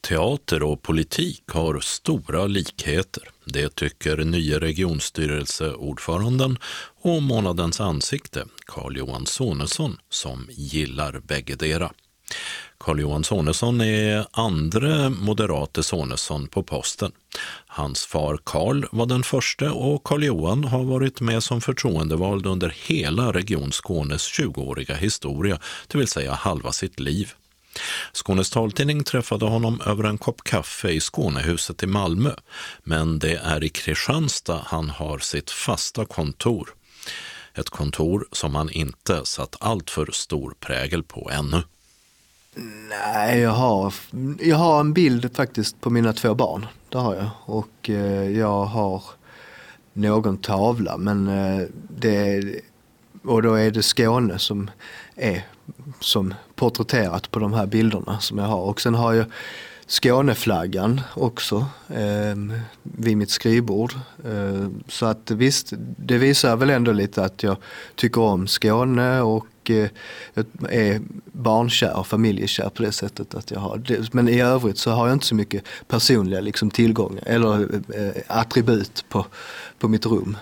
Teater och politik har stora likheter. Det tycker nya regionstyrelseordföranden och månadens ansikte, Carl-Johan Sonesson, som gillar bäggedera. Carl-Johan Sonesson är andre moderate Sonesson på posten. Hans far Carl var den första och Carl-Johan har varit med som förtroendevald under hela Region Skånes 20-åriga historia, det vill säga halva sitt liv. Skånes taltidning träffade honom över en kopp kaffe i Skånehuset i Malmö, men det är i Kristianstad han har sitt fasta kontor. Ett kontor som han inte satt allt för stor prägel på ännu. Nej, jag har en bild faktiskt på mina 2 barn, det har jag. Och jag har någon tavla, men då är det Skåne som är som porträtterat på de här bilderna som jag har. Och sen har jag Skåneflaggan också vid mitt skrivbord. Så att visst, det visar väl ändå lite att jag tycker om Skåne och är barnkär, familjekär på det sättet att jag har det. Men i övrigt så har jag inte så mycket personliga liksom tillgångar eller attribut på mitt rum.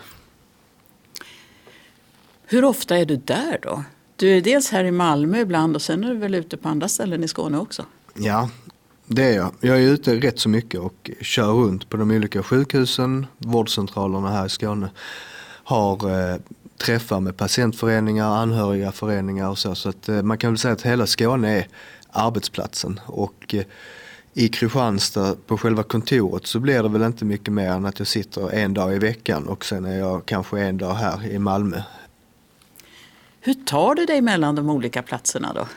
Hur ofta är du där då? Du är dels här i Malmö ibland och sen är du väl ute på andra ställen i Skåne också? Ja, det är jag. Jag är ute rätt så mycket och kör runt på de olika sjukhusen, vårdcentralerna här i Skåne. Har träffar med patientföreningar, anhöriga föreningar och så. Så att man kan väl säga att hela Skåne är arbetsplatsen. Och i Kristianstad på själva kontoret så blir det väl inte mycket mer än att jag sitter en dag i veckan och sen är jag kanske en dag här i Malmö. Hur tar du dig mellan de olika platserna då?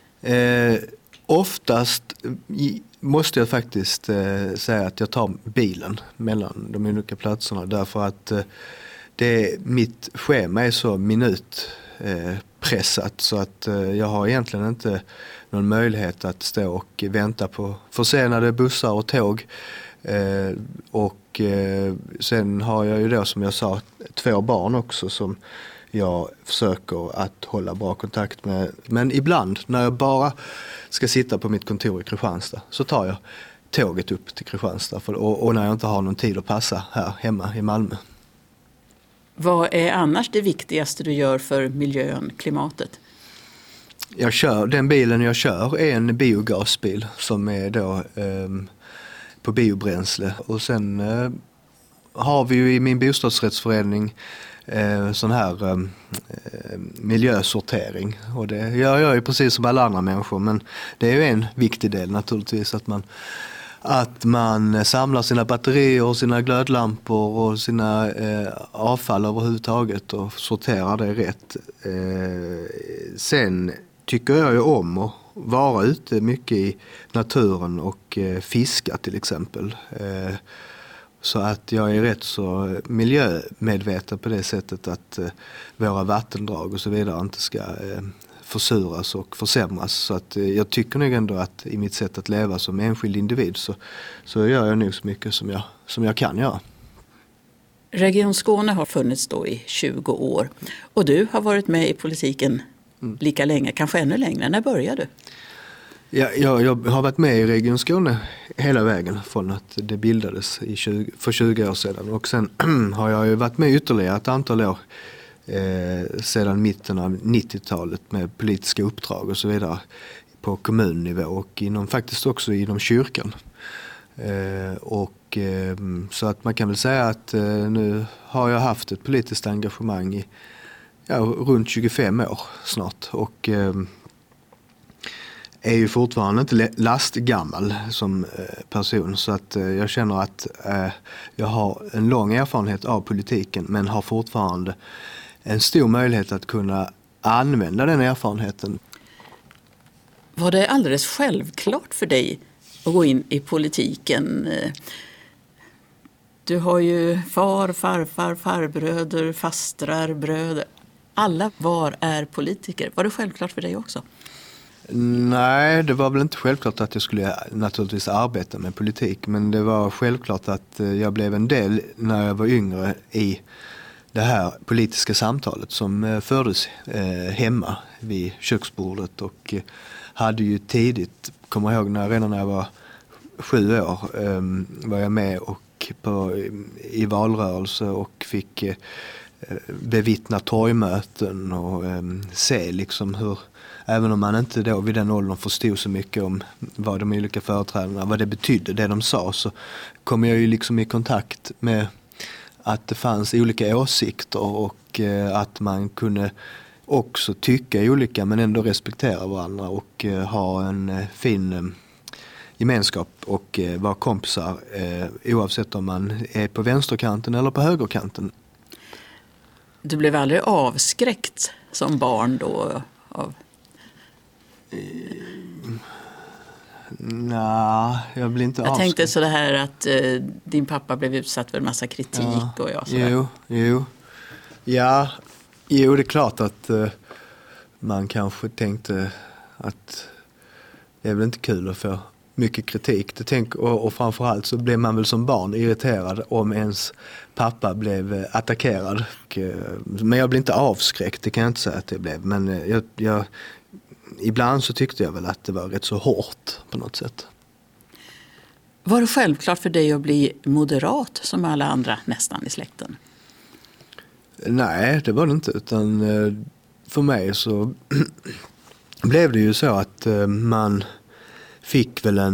Oftast måste jag faktiskt säga att jag tar bilen mellan de olika platserna därför att mitt schema är så minutpressat så att jag har egentligen inte någon möjlighet att stå och vänta på försenade bussar och tåg. Och sen har jag ju då som jag sa 2 barn också som jag försöker att hålla bra kontakt med. Men ibland när jag bara ska sitta på mitt kontor i Kristianstad så tar jag tåget upp till Kristianstad och när jag inte har någon tid att passa här hemma i Malmö. Vad är annars det viktigaste du gör för miljön, klimatet? Den bilen jag kör är en biogasbil som är då på biobränsle. Och sen har vi ju i min bostadsrättsförening sån här miljösortering. Och det gör jag ju precis som alla andra människor. Men det är ju en viktig del naturligtvis att man samlar sina batterier och sina glödlampor och sina avfall överhuvudtaget och sorterar det rätt. Sen tycker jag ju om att vara ute mycket i naturen och fiska till exempel. Så att jag är rätt så miljömedveten på det sättet att våra vattendrag och så vidare inte ska försuras och försämras. Så att jag tycker nog ändå att i mitt sätt att leva som enskild individ så gör jag nog så mycket som jag kan göra. Region Skåne har funnits då i 20 år och du har varit med i politiken lika länge, kanske ännu längre. När började du? Jag har varit med i Region Skåne hela vägen från att det bildades för 20 år sedan. Och sen har jag ju varit med ytterligare ett antal år sedan mitten av 90-talet med politiska uppdrag och så vidare på kommunnivå och faktiskt också inom kyrkan. Så att man kan väl säga att nu har jag haft ett politiskt engagemang i runt 25 år snart och är ju fortfarande inte lastgammal som person så att jag känner att jag har en lång erfarenhet av politiken men har fortfarande en stor möjlighet att kunna använda den erfarenheten. Var det alldeles självklart för dig att gå in i politiken? Du har ju far, farfar, farbröder, fastrar, bröder. Alla är politiker. Var det självklart för dig också? Nej, det var väl inte självklart att jag skulle naturligtvis arbeta med politik. Men det var självklart att jag blev en del när jag var yngre i det här politiska samtalet som fördes hemma vid köksbordet. Och hade ju tidigt, kommer jag ihåg redan när jag var 7 år var jag med i valrörelse och fick bevittna torgmöten och se liksom hur, även om man inte då vid den åldern förstod så mycket om vad de olika företrädarna, vad det betydde, det de sa, så kom jag ju liksom i kontakt med att det fanns olika åsikter och att man kunde också tycka olika men ändå respektera varandra och ha en fin gemenskap och vara kompisar oavsett om man är på vänsterkanten eller på högerkanten. Du blev aldrig avskräckt som barn då? Nej, jag blev inte avskräckt. Jag tänkte så det här att din pappa blev utsatt för en massa kritik och jag sådär. Jo, det är klart att man kanske tänkte att det är väl inte kul att få mycket kritik. Och framförallt så blev man väl som barn irriterad om ens pappa blev attackerad. Men jag blev inte avskräckt, det kan jag inte säga att jag blev. Men ibland så tyckte jag väl att det var rätt så hårt på något sätt. Var det självklart för dig att bli moderat som alla andra nästan i släkten? Nej, det var det inte. Utan för mig så blev det ju så att man fick väl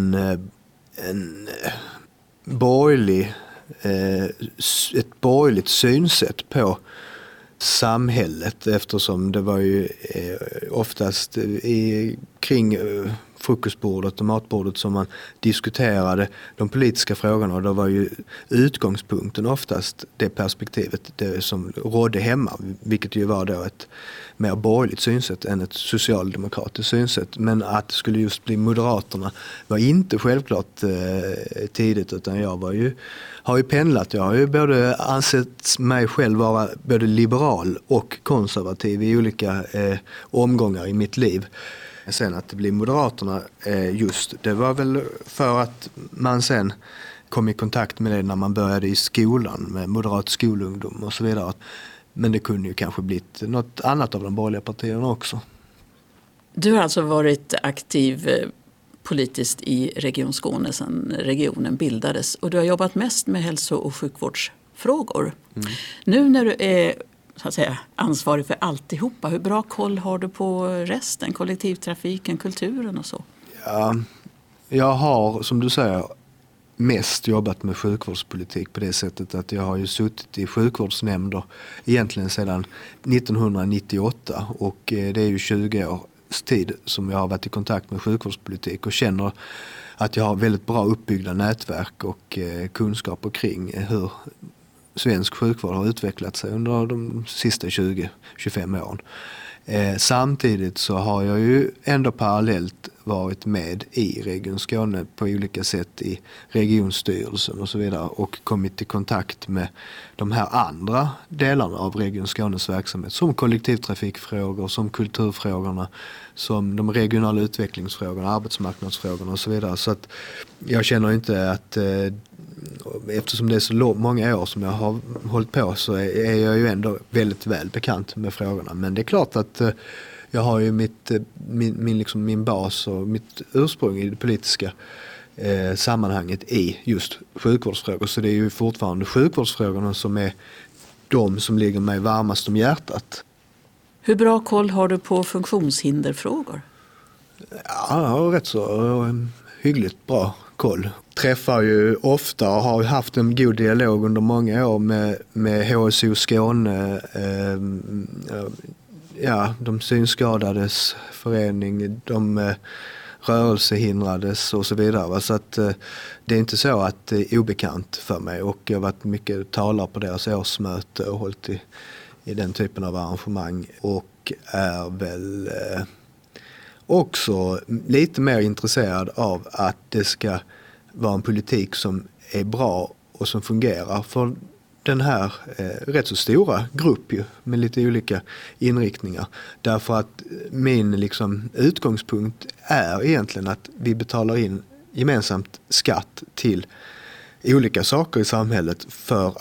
ett borgerligt synsätt på samhället, eftersom det var ju oftast kring frukostbordet och matbordet som man diskuterade de politiska frågorna, och då var ju utgångspunkten oftast det perspektivet det som rådde hemma, vilket ju var då ett mer borgerligt synsätt än ett socialdemokratiskt synsätt. Men att det skulle just bli Moderaterna var inte självklart tidigt, utan jag har ju pendlat. Jag har ju både ansett mig själv vara både liberal och konservativ i olika omgångar i mitt liv. Sen att det blir Moderaterna det var väl för att man sen kom i kontakt med det när man började i skolan med moderat skolungdom och så vidare. Men det kunde ju kanske blivit något annat av de borgerliga partierna också. Du har alltså varit aktiv politiskt i Region Skåne sedan regionen bildades, och du har jobbat mest med hälso- och sjukvårdsfrågor. Nu när du är så att säga ansvarig för alltihopa, hur bra koll har du på resten, kollektivtrafiken, kulturen och så? Ja, jag har, som du säger, mest jobbat med sjukvårdspolitik på det sättet att jag har ju suttit i sjukvårdsnämnder egentligen sedan 1998, och det är ju 20 års tid som jag har varit i kontakt med sjukvårdspolitik och känner att jag har väldigt bra uppbyggda nätverk och kunskaper kring hur svensk sjukvård har utvecklat sig under de sista 20-25 åren. Samtidigt så har jag ju ändå parallellt varit med i Region Skåne på olika sätt i regionstyrelsen och så vidare, och kommit i kontakt med de här andra delarna av Region Skånes verksamhet, som kollektivtrafikfrågor, som kulturfrågorna, som de regionala utvecklingsfrågorna, arbetsmarknadsfrågorna och så vidare. Så att jag känner inte att eftersom det är så många år som jag har hållit på, så är jag ju ändå väldigt väl bekant med frågorna. Men det är klart att jag har ju min bas och mitt ursprung i det politiska sammanhanget i just sjukvårdsfrågor. Så det är ju fortfarande sjukvårdsfrågorna som är de som ligger mig varmast om hjärtat. Hur bra koll har du på funktionshinderfrågor? Ja, jag har rätt så hyggligt bra koll. Träffar ju ofta och har haft en god dialog under många år med HSO Skåne, de synskadades förening, de rörelsehindrades och så vidare. Så att det är inte så att det är obekant för mig, och jag har varit mycket talare på deras årsmöte och hållit i den typen av arrangemang, och är väl också lite mer intresserad av att det ska vara en politik som är bra och som fungerar för den här rätt så stora grupp ju, med lite olika inriktningar. Därför att min utgångspunkt är egentligen att vi betalar in gemensamt skatt till olika saker i samhället för att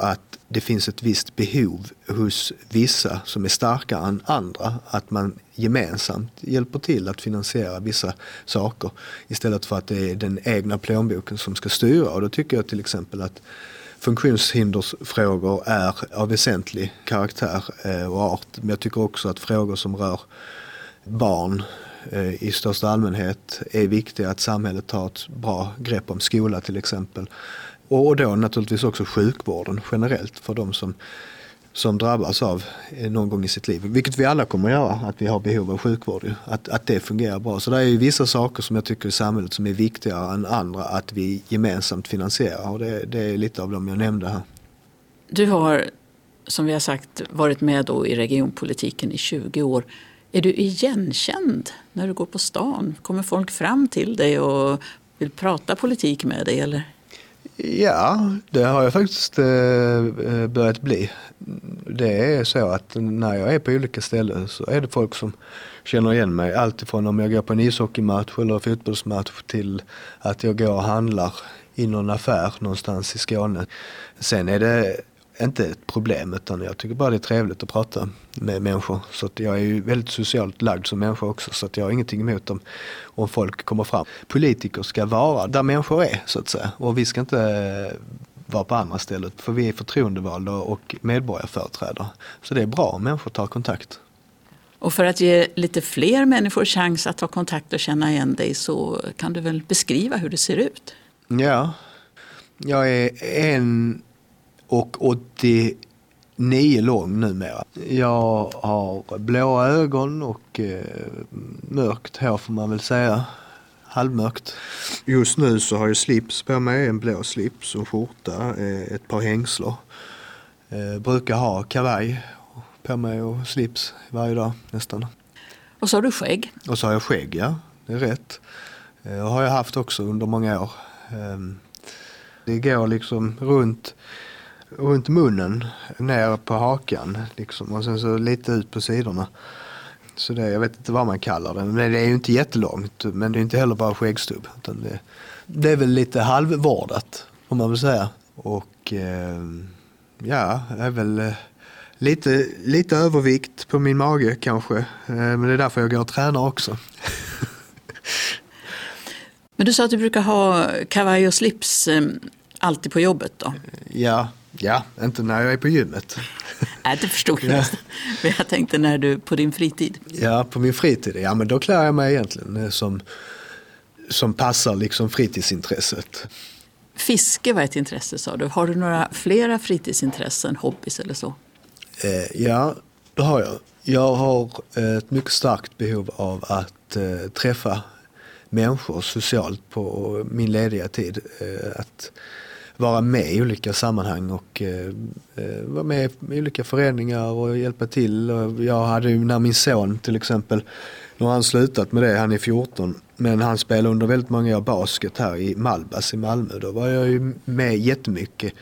det finns ett visst behov hos vissa som är starkare än andra att man gemensamt hjälper till att finansiera vissa saker istället för att det är den egna plånboken som ska styra. Och då tycker jag till exempel att funktionshindersfrågor är av väsentlig karaktär och art. Men jag tycker också att frågor som rör barn i största allmänhet är viktiga, att samhället tar ett bra grepp om skola till exempel. Och då naturligtvis också sjukvården generellt för de som drabbas av någon gång i sitt liv. Vilket vi alla kommer att göra, att vi har behov av sjukvård. Att det fungerar bra. Så det är ju vissa saker som jag tycker i samhället som är viktigare än andra att vi gemensamt finansierar. Och det är lite av dem jag nämnde här. Du har, som vi har sagt, varit med då i regionpolitiken i 20 år. Är du igenkänd när du går på stan? Kommer folk fram till dig och vill prata politik med dig eller? Ja, det har jag faktiskt börjat bli. Det är så att när jag är på olika ställen så är det folk som känner igen mig. Alltifrån om jag går på en ishockeymatch eller fotbollsmatch till att jag går och handlar i någon affär någonstans i Skåne. Sen är det inte ett problem, utan jag tycker bara det är trevligt att prata med människor. Så att jag är ju väldigt socialt lagd som människa också, så att jag har ingenting emot om folk kommer fram. Politiker ska vara där människor är, så att säga. Och vi ska inte vara på andra stället, för vi är förtroendevalda och medborgarföreträdare. Så det är bra om människor tar kontakt. Och för att ge lite fler människor chans att ta kontakt och känna igen dig så kan du väl beskriva hur det ser ut? Ja, jag är 1,89 lång numera. Jag har blåa ögon och mörkt hår får man väl säga. Halvmörkt. Just nu så har jag slips på mig, en blå slips och skjorta, ett par hängslor. Brukar ha kavaj på mig och slips varje dag nästan. Och så har du skägg. Och så har jag skägg, ja. Det är rätt. Och har jag haft också under många år. Det går liksom runt munnen, ner på hakan liksom, och sen så lite ut på sidorna. Så det, jag vet inte vad man kallar det. Men det är ju inte jättelångt, men det är inte heller bara skäggstubb. Utan det är väl lite halvvårdat, får man väl säga. Och ja, det är väl lite övervikt på min mage kanske. Men det är därför jag går och tränar också. Men du sa att du brukar ha kavaj och slips alltid på jobbet då? Ja, inte när jag är på gymmet. Nej, det förstod jag nästan. Men jag tänkte när du på din fritid. Ja, på min fritid. Ja, men då klär jag mig egentligen som passar liksom fritidsintresset. Fiske var ett intresse, sa du. Har du några flera fritidsintressen, hobbys eller så? Ja, det har jag. Jag har ett mycket starkt behov av att träffa människor socialt på min lediga tid. Att vara med i olika sammanhang och vara med i olika föreningar och hjälpa till. Jag hade ju när min son till exempel, nu har han slutat med det, han är 14, men han spelade under väldigt många år basket här i Malbas i Malmö. Då var jag ju med jättemycket.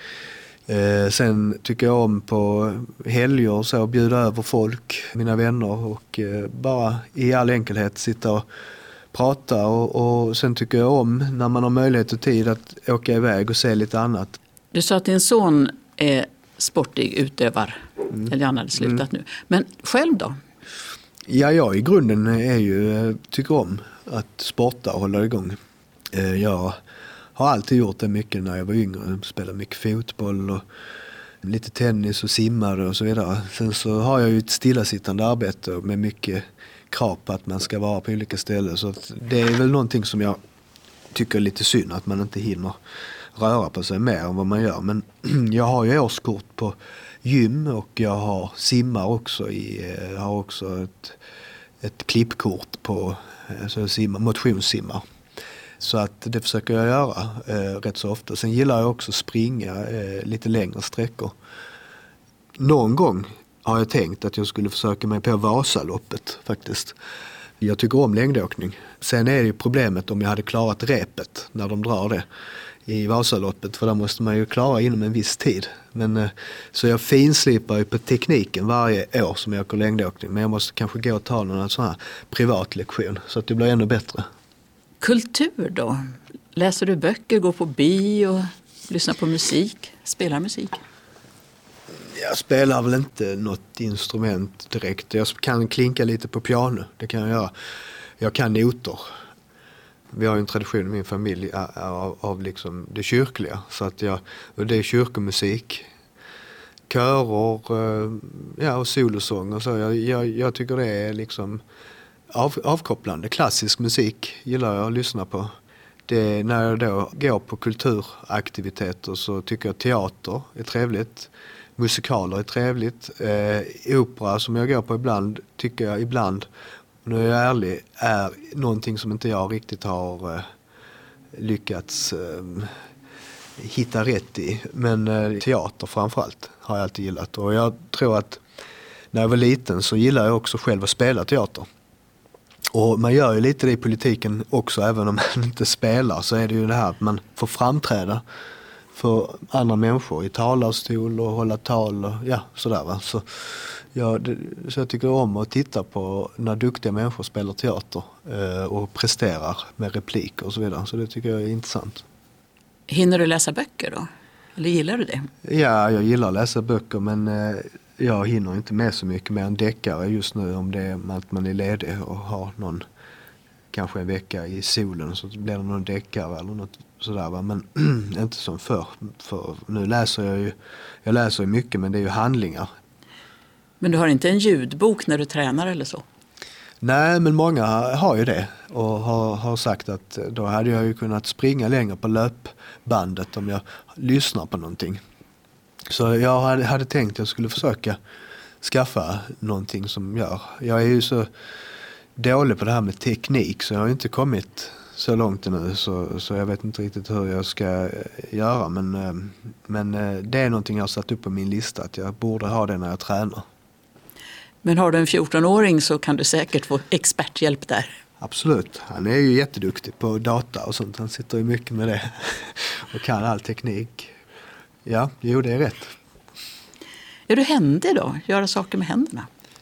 Sen tycker jag om på helger så bjuda över folk, mina vänner, och bara i all enkelhet sitta och prata och sen tycker jag om när man har möjlighet och tid att åka iväg och se lite annat. Du sa att din son är sportig utövar, eller han hade slutat nu. Men själv då? Ja, jag i grunden tycker om att sporta och hålla igång. Jag har alltid gjort det mycket när jag var yngre. Spelade mycket fotboll och lite tennis och simmade och så vidare. Sen så har jag ju ett stillasittande arbete med mycket krav på att man ska vara på olika ställen. Så att det är väl någonting som jag tycker är lite synd, att man inte hinner röra på sig mer än vad man gör. Men jag har ju årskort på gym och jag simmar också. Jag har också ett klippkort på motionssimmar. Så att det försöker jag göra rätt så ofta. Sen gillar jag också springa lite längre sträckor. Någon gång har jag tänkt att jag skulle försöka mig på Vasaloppet faktiskt. Jag tycker om längdåkning. Sen är det ju problemet om jag hade klarat repet när de drar det i Vasaloppet. För där måste man ju klara inom en viss tid. Men, så jag finslipar ju på tekniken varje år som jag åker längdåkning. Men jag måste kanske gå och ta någon sån här privatlektion så att det blir ännu bättre. Kultur då? Läser du böcker, går på bio, lyssnar på musik, spelar musik? Jag spelar väl inte något instrument direkt. Jag kan klinka lite på piano, det kan jag göra. Jag kan noter. Vi har ju en tradition i min familj av liksom det kyrkliga. Så att och det är kyrkomusik, körer, och solosång och så. Jag tycker det är liksom avkopplande. Klassisk musik gillar jag att lyssna på. När jag då går på kulturaktiviteter så tycker jag teater är trevligt. Musikaler är trevligt. Opera som jag går på ibland tycker jag ibland, nu är jag ärlig, är någonting som inte jag riktigt har lyckats hitta rätt i. Men teater framförallt har jag alltid gillat. Och jag tror att när jag var liten så gillade jag också själv att spela teater. Och man gör ju lite det i politiken också, även om man inte spelar, så är det ju det här att man får framträda för andra människor i talarstol och hålla tal och sådär va. Så jag tycker om att titta på när duktiga människor spelar teater och presterar med repliker och så vidare. Så det tycker jag är intressant. Hinner du läsa böcker då? Eller gillar du det? Ja, jag gillar att läsa böcker, men jag hinner inte med så mycket mer än deckare just nu, om det är att man är ledig och har någon, kanske en vecka i solen, så blir det någon deckare eller något sådär va? Men inte som förr. För nu läser jag läser ju mycket, men det är ju handlingar. Men du har inte en ljudbok när du tränar eller så? Nej, men många har ju det och har sagt att då hade jag ju kunnat springa längre på löpbandet om jag lyssnar på någonting. Så jag hade tänkt att jag skulle försöka skaffa någonting som gör. Jag är ju så dålig på det här med teknik, så jag har inte kommit så långt nu, så jag vet inte riktigt hur jag ska göra. Men det är någonting jag har satt upp på min lista, att jag borde ha det när jag tränar. Men har du en 14-åring så kan du säkert få experthjälp där. Absolut, han är ju jätteduktig på data och sånt. Han sitter ju mycket med det och kan all teknik. Ja, jo, det är rätt. Är du händig då? Göra saker med händerna?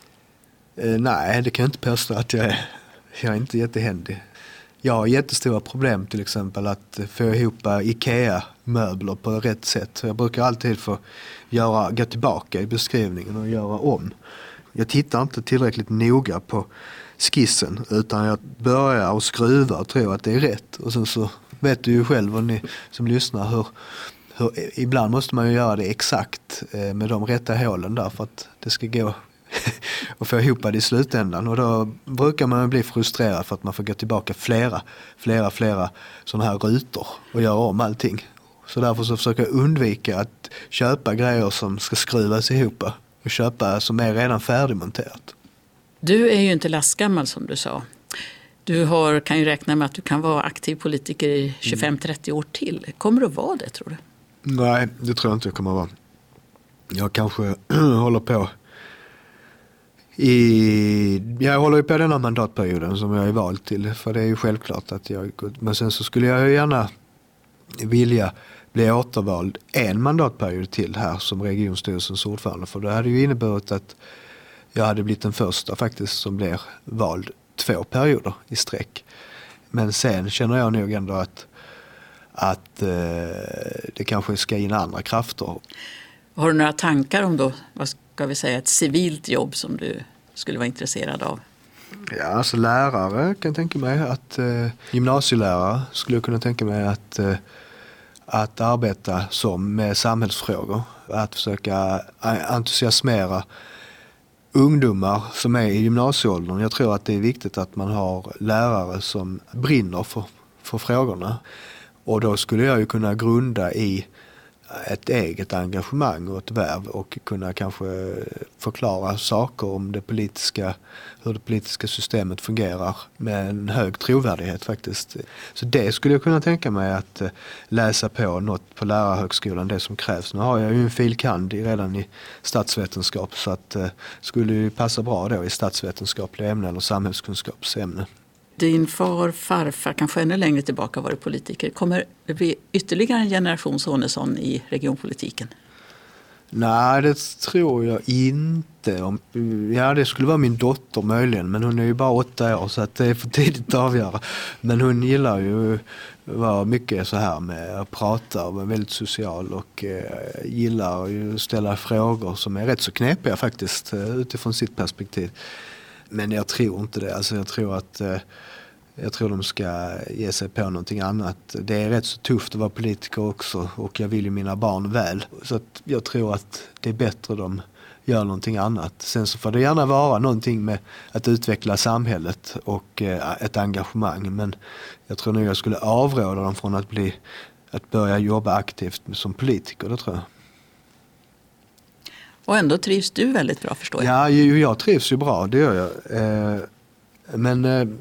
Nej, det kan jag inte påstå att jag är. Jag är inte jättehändig. Jag har jättestora problem till exempel att få ihop IKEA-möbler på rätt sätt. Så jag brukar alltid få gå tillbaka i beskrivningen och göra om. Jag tittar inte tillräckligt noga på skissen, utan jag börjar och skruva och tror att det är rätt. Och sen så vet du ju själv, och ni som lyssnar, hur ibland måste man ju göra det exakt med de rätta hålen där för att det ska gå och få ihop det i slutändan. Och då brukar man bli frustrerad för att man får gå tillbaka flera sådana här rutor och göra om allting. Så därför så försöker jag undvika att köpa grejer som ska skruvas ihop och köpa som är redan färdigmonterat. Du är ju inte lastgammal som du sa. Du kan ju räkna med att du kan vara aktiv politiker i 25-30 år till. Kommer du att vara det, tror du? Nej, det tror jag inte jag kommer att vara. Jag kanske håller på jag håller ju på den här mandatperioden som jag är vald till. För det är ju självklart att men sen så skulle jag ju gärna vilja bli återvald en mandatperiod till här som regionstyrelsens ordförande. För det hade ju inneburit att jag hade blivit den första faktiskt som blir vald 2 perioder i sträck. Men sen känner jag nog ändå att det kanske ska in andra krafter. Har du några tankar om då, vad ska vi säga, ett civilt jobb som du skulle vara intresserad av? Ja, alltså lärare kan jag tänka mig att gymnasielärare skulle jag kunna tänka mig att arbeta med samhällsfrågor. Att försöka entusiasmera ungdomar som är i gymnasieåldern. Jag tror att det är viktigt att man har lärare som brinner för frågorna. Och då skulle jag ju kunna grunda i ett eget engagemang och ett värv och kunna kanske förklara saker om hur det politiska systemet fungerar med en hög trovärdighet faktiskt. Så det skulle jag kunna tänka mig att läsa på något på lärarhögskolan, det som krävs. Nu har jag ju en filkand redan i statsvetenskap, så att skulle ju passa bra då i statsvetenskapliga ämnen eller samhällskunskapsämnen. Din farfar, kanske ännu längre tillbaka var politiker. Kommer det bli ytterligare en generation Sonesson i regionpolitiken? Nej, det tror jag inte. Ja, det skulle vara min dotter möjligen, men hon är ju bara 8 år så att det är för tidigt att avgöra. Men hon gillar ju vara mycket så här med att prata och vara väldigt social och gillar ju att ställa frågor som är rätt så knepiga faktiskt utifrån sitt perspektiv. Men jag tror inte det. Alltså jag tror de ska ge sig på någonting annat. Det är rätt så tufft att vara politiker också och jag vill ju mina barn väl. Så att jag tror att det är bättre de gör någonting annat. Sen så får det gärna vara någonting med att utveckla samhället och ett engagemang. Men jag tror nog jag skulle avråda dem från att börja jobba aktivt som politiker, det tror jag. Och ändå trivs du väldigt bra, förstår jag. Ja, jag trivs ju bra, det gör jag. Men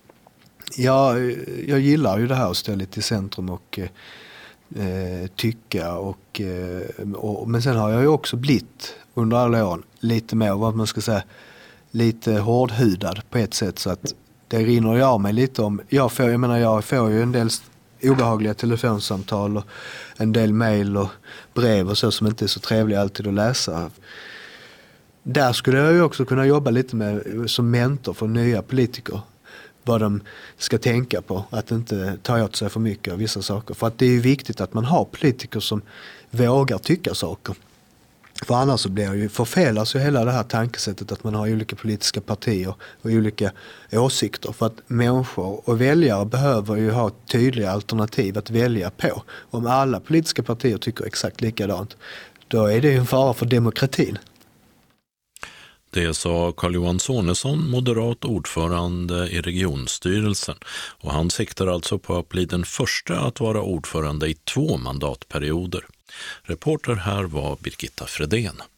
jag gillar ju det här att stå lite i centrum och tycka. Men sen har jag ju också blivit under alla år lite mer, vad man ska säga, lite hårdhudad på ett sätt. Så att det rinner jag av mig lite om. Jag får ju en del obehagliga telefonsamtal och en del mejl och brev och så som inte är så trevliga alltid att läsa. Där skulle jag ju också kunna jobba lite med som mentor för nya politiker. Vad de ska tänka på, att inte ta åt sig för mycket av vissa saker. För att det är ju viktigt att man har politiker som vågar tycka saker. För annars så förfelas ju hela det här tankesättet att man har olika politiska partier och olika åsikter. För att människor och väljare behöver ju ha tydliga alternativ att välja på. Om alla politiska partier tycker exakt likadant, då är det ju en fara för demokratin. Det sa Carl-Johan Sonesson, moderat ordförande i regionstyrelsen, och han siktar alltså på att bli den första att vara ordförande i 2 mandatperioder. Reporter här var Birgitta Fredén.